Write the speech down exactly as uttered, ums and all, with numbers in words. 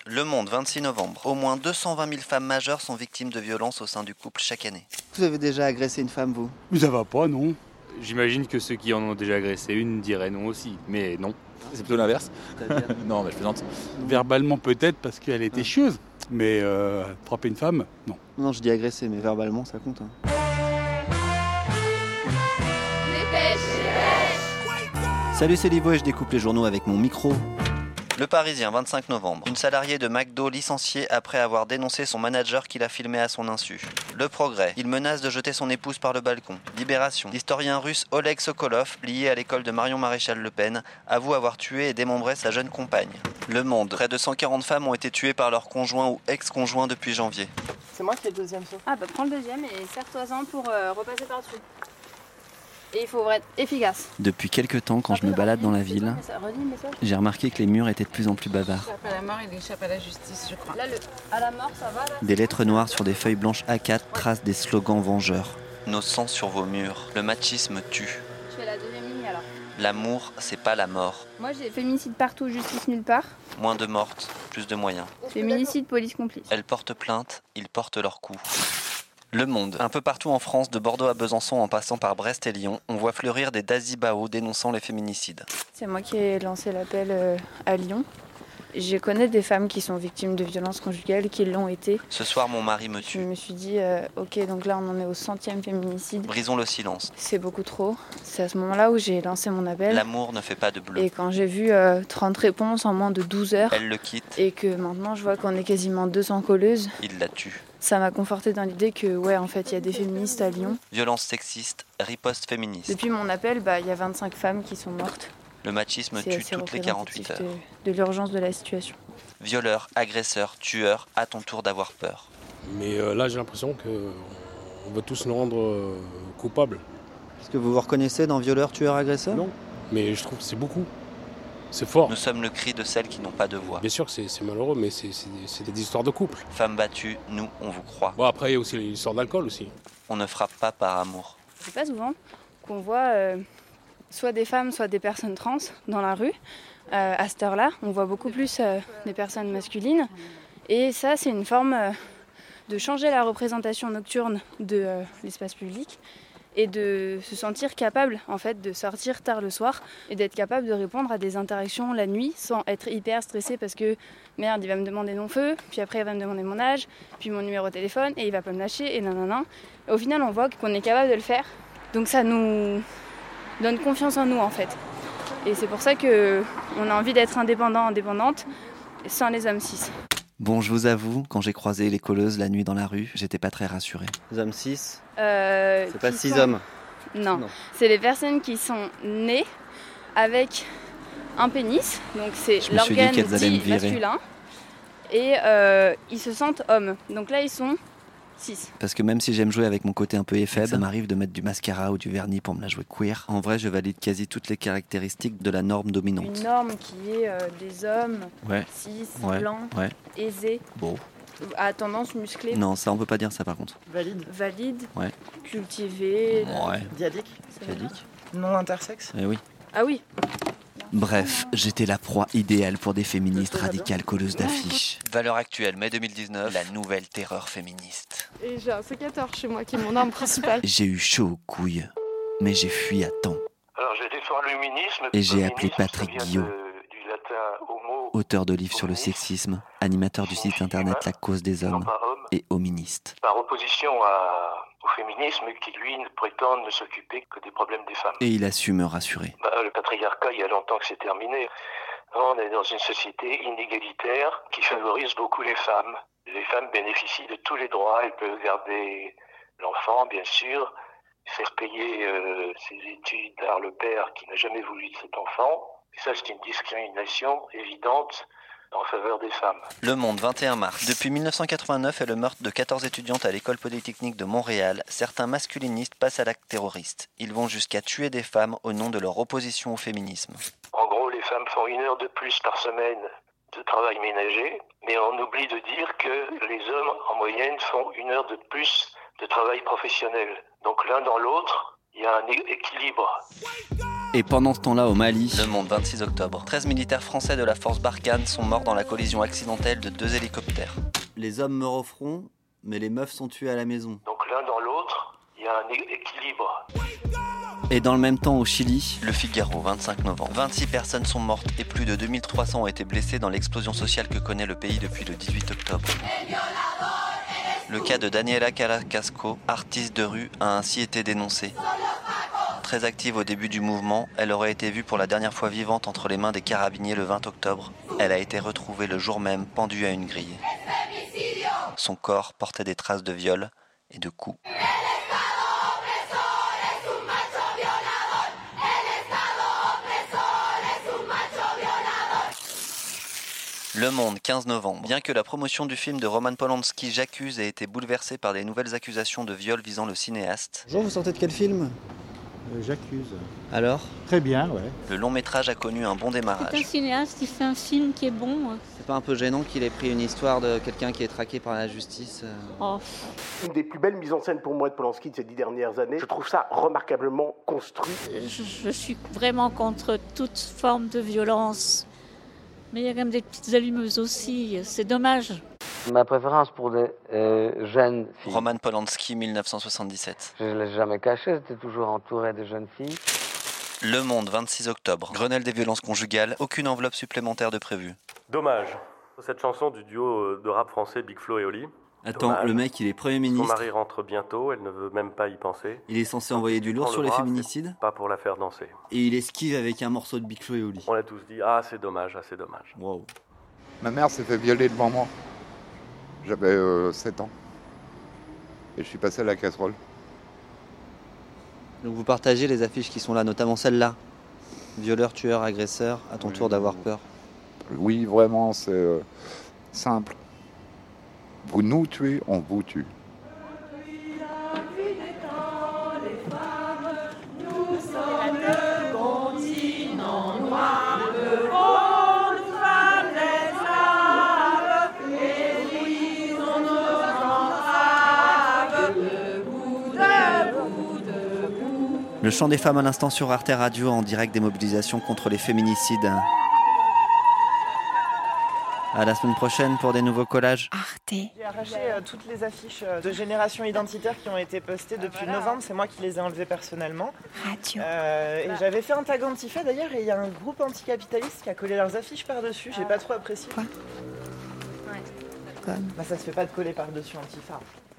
Le Monde, vingt-six novembre. Au moins deux cent vingt mille femmes majeures sont victimes de violences au sein du couple chaque année. Vous avez déjà agressé une femme, vous ? Mais ça va pas, non. J'imagine que ceux qui en ont déjà agressé une diraient non aussi, mais non. C'est plutôt l'inverse. Non, mais je plaisante. Verbalement peut-être parce qu'elle était Ah. chieuse, mais euh, frapper une femme, non. Non, je dis agressé, mais verbalement, ça compte. Hein. Salut, c'est Livo et je découpe les journaux avec mon micro. Le Parisien, vingt-cinq novembre. Une salariée de McDo licenciée après avoir dénoncé son manager qui l'a filmé à son insu. Le Progrès. Il menace de jeter son épouse par le balcon. Libération. L'historien russe Oleg Sokolov, lié à l'école de Marion Maréchal Le Pen, avoue avoir tué et démembré sa jeune compagne. Le Monde. Près de cent quarante femmes ont été tuées par leur conjoint ou ex-conjoint depuis janvier. C'est moi qui ai le deuxième saut. Ah bah prends le deuxième et serre-toi-en pour euh, repasser par-dessus. Et il faut être efficace. Depuis quelques temps, quand je me balade dans la ville, j'ai remarqué que les murs étaient de plus en plus bavards. Échappe à la mort, il échappe à la justice, je crois. Là, le à la mort, ça va là. Des lettres noires sur des feuilles blanches A quatre tracent des slogans vengeurs. Nos sangs sur vos murs. Le machisme tue. Je fais la deuxième ligne alors. L'amour, c'est pas la mort. Moi j'ai féminicide partout, justice nulle part. Moins de mortes, plus de moyens. Féminicide, police complice. Elles portent plainte, ils portent leurs coups. Le Monde. Un peu partout en France, de Bordeaux à Besançon en passant par Brest et Lyon, on voit fleurir des Dazibao dénonçant les féminicides. C'est moi qui ai lancé l'appel euh, à Lyon. Je connais des femmes qui sont victimes de violences conjugales, qui l'ont été. Ce soir, mon mari me Je tue. me suis dit, euh, ok, donc là on en est au centième féminicide. Brisons le silence. C'est beaucoup trop. C'est à ce moment-là où j'ai lancé mon appel. L'amour ne fait pas de bleu. Et quand j'ai vu euh, trente réponses en moins de douze heures, Elle le quitte, et que maintenant je vois qu'on est quasiment deux cents colleuses, il la tue. ça m'a confortée dans l'idée que, ouais, en fait, il y a des féministes à Lyon. Violence sexiste, riposte féministe. Depuis mon appel, bah, il y a vingt-cinq femmes qui sont mortes. Le machisme C'est tue assez toutes les quarante-huit heures. représentatif de, de l'urgence de la situation. Violeur, agresseur, tueur, à ton tour d'avoir peur. Mais euh, là, j'ai l'impression qu'on va tous nous rendre euh, coupables. Est-ce que vous vous reconnaissez dans violeur, tueur, agresseur ? Non, mais je trouve que c'est beaucoup. C'est fort. Nous sommes le cri de celles qui n'ont pas de voix. Bien sûr que c'est, c'est malheureux, mais c'est, c'est, c'est des histoires de couple. Femmes battues, nous, on vous croit. Bon, après, il y a aussi l'histoire d'alcool aussi. On ne frappe pas par amour. C'est pas souvent qu'on voit euh, soit des femmes, soit des personnes trans dans la rue. Euh, à cette heure-là, on voit beaucoup plus euh, des personnes masculines. Et ça, c'est une forme euh, de changer la représentation nocturne de euh, l'espace public et de se sentir capable, en fait, de sortir tard le soir et d'être capable de répondre à des interactions la nuit sans être hyper stressé parce que merde, il va me demander mon feu, puis après il va me demander mon âge, puis mon numéro de téléphone et il va pas me lâcher et nanana. Et au final, on voit qu'on est capable de le faire. Donc ça nous donne confiance en nous, en fait. Et c'est pour ça qu'on a envie d'être indépendant, indépendante, sans les hommes cis. Bon, je vous avoue, quand j'ai croisé les colleuses la nuit dans la rue, j'étais pas très rassuré. Les hommes cis ? Euh, C'est pas qui six sont- hommes. Non. Non. C'est les personnes qui sont nées avec un pénis, donc c'est Je me suis dit l'organe qu'elles allaient me dit virer. masculin, et euh, ils se sentent hommes. Donc là, ils sont six. Parce que même si j'aime jouer avec mon côté un peu éphémère, ça m'arrive de mettre du mascara ou du vernis pour me la jouer queer. En vrai, je valide quasi toutes les caractéristiques de la norme dominante. Une norme qui est euh, des hommes Ouais, cis, ouais, blancs, ouais. aisés, Bon. à tendance musclée, Non, ça on peut pas dire ça par contre. Valide. valide, Ouais. cultivée. Ouais. Diadique. ça va. Diadique. Non intersexe. Eh oui. Ah oui. Bref, j'étais la proie idéale pour des féministes radicales colleuses d'affiches. Valeur actuelle, mai deux mille dix-neuf, la nouvelle terreur féministe. Et j'ai un sécateur chez moi qui est mon arme principale. J'ai eu chaud aux couilles, mais j'ai fui à temps. Alors je défends l'humanisme. Et j'ai Le appelé féminisme, Patrick ça vient Guillot. de- du latin homo, Auteur de livres sur le sexisme, animateur du site internet La Cause des non Hommes pas homme, et hoministe. par opposition à- au féminisme qui lui ne prétend ne s'occuper que des problèmes des femmes. Et il a su me rassurer. Bah, le patriarcat, il y a longtemps que c'est terminé. On est dans une société inégalitaire qui favorise beaucoup les femmes. Les femmes bénéficient de tous les droits. Elles peuvent garder l'enfant, bien sûr, faire payer euh, ses études par le père qui n'a jamais voulu de cet enfant. Et ça, c'est une discrimination évidente en faveur des femmes. Le Monde, vingt et un mars. Depuis mille neuf cent quatre-vingt-neuf et le meurtre de quatorze étudiantes à l'école polytechnique de Montréal, certains masculinistes passent à l'acte terroriste. Ils vont jusqu'à tuer des femmes au nom de leur opposition au féminisme. En gros, les femmes font une heure de plus par semaine de travail ménager, mais on oublie de dire que les hommes, en moyenne, font une heure de plus de travail professionnel. Donc l'un dans l'autre, il y a un é- équilibre. Et pendant ce temps-là, au Mali... Le Monde, vingt-six octobre. treize militaires français de la force Barkhane sont morts dans la collision accidentelle de deux hélicoptères. Les hommes meurent au front, mais les meufs sont tuées à la maison. Donc l'un dans l'autre, il y a un é- équilibre. Et dans le même temps, au Chili... Le Figaro, vingt-cinq novembre. vingt-six personnes sont mortes et plus de deux mille trois cents ont été blessées dans l'explosion sociale que connaît le pays depuis le dix-huit octobre. Le cas de Daniela Carrasco, artiste de rue, a ainsi été dénoncé. Très active au début du mouvement, elle aurait été vue pour la dernière fois vivante entre les mains des carabiniers le vingt octobre. Elle a été retrouvée le jour même pendue à une grille. Son corps portait des traces de viol et de coups. Le Monde, quinze novembre. Bien que la promotion du film de Roman Polanski, J'accuse, ait été bouleversée par des nouvelles accusations de viol visant le cinéaste. Bonjour, vous sortez de quel film ? euh, J'accuse. Alors ? Très bien, ouais. Le long métrage a connu un bon démarrage. C'est un cinéaste, il fait un film qui est bon. C'est pas un peu gênant qu'il ait pris une histoire de quelqu'un qui est traqué par la justice euh... Oh. Une des plus belles mises en scène pour moi de Polanski de ces dix dernières années. Je trouve ça remarquablement construit. Je, je suis vraiment contre toute forme de violence. Mais il y a quand même des petites allumeuses aussi, c'est dommage. Ma préférence pour des euh, jeunes filles. Roman Polanski, dix-neuf cent soixante-dix-sept. Je ne l'ai jamais caché, j'étais toujours entouré de jeunes filles. Le Monde, vingt-six octobre. Grenelle des violences conjugales, aucune enveloppe supplémentaire de prévue. Dommage. Cette chanson du duo de rap français Big Flo et Oli. Attends, Dommage. Le mec, il est Premier ministre. Son mari rentre bientôt, elle ne veut même pas y penser. Il est censé envoyer du lourd sur les féminicides. Pas pour la faire danser. Et il esquive avec un morceau de Big Flo et Oli. On a tous dit, ah c'est dommage, ah c'est dommage. Wow. Ma mère s'est fait violer devant moi. J'avais euh, sept ans. Et je suis passé à la casserole. Donc vous partagez les affiches qui sont là, notamment celle-là. Violeur, tueur, agresseur, à ton oui. tour d'avoir peur. Oui, vraiment, c'est euh, simple. Vous nous tuez, on vous tue. Le chant des femmes à l'instant sur Arte Radio en direct des mobilisations contre les féminicides. À la semaine prochaine pour des nouveaux collages. Arte. J'ai arraché euh, toutes les affiches de Génération Identitaire qui ont été postées depuis novembre. C'est moi qui les ai enlevées personnellement. Radio. Euh, et j'avais fait un tag Antifa d'ailleurs et il y a un groupe anticapitaliste qui a collé leurs affiches par-dessus. J'ai pas trop apprécié. Quoi ? Ouais. Comme. Bah ça se fait pas de coller par-dessus Antifa.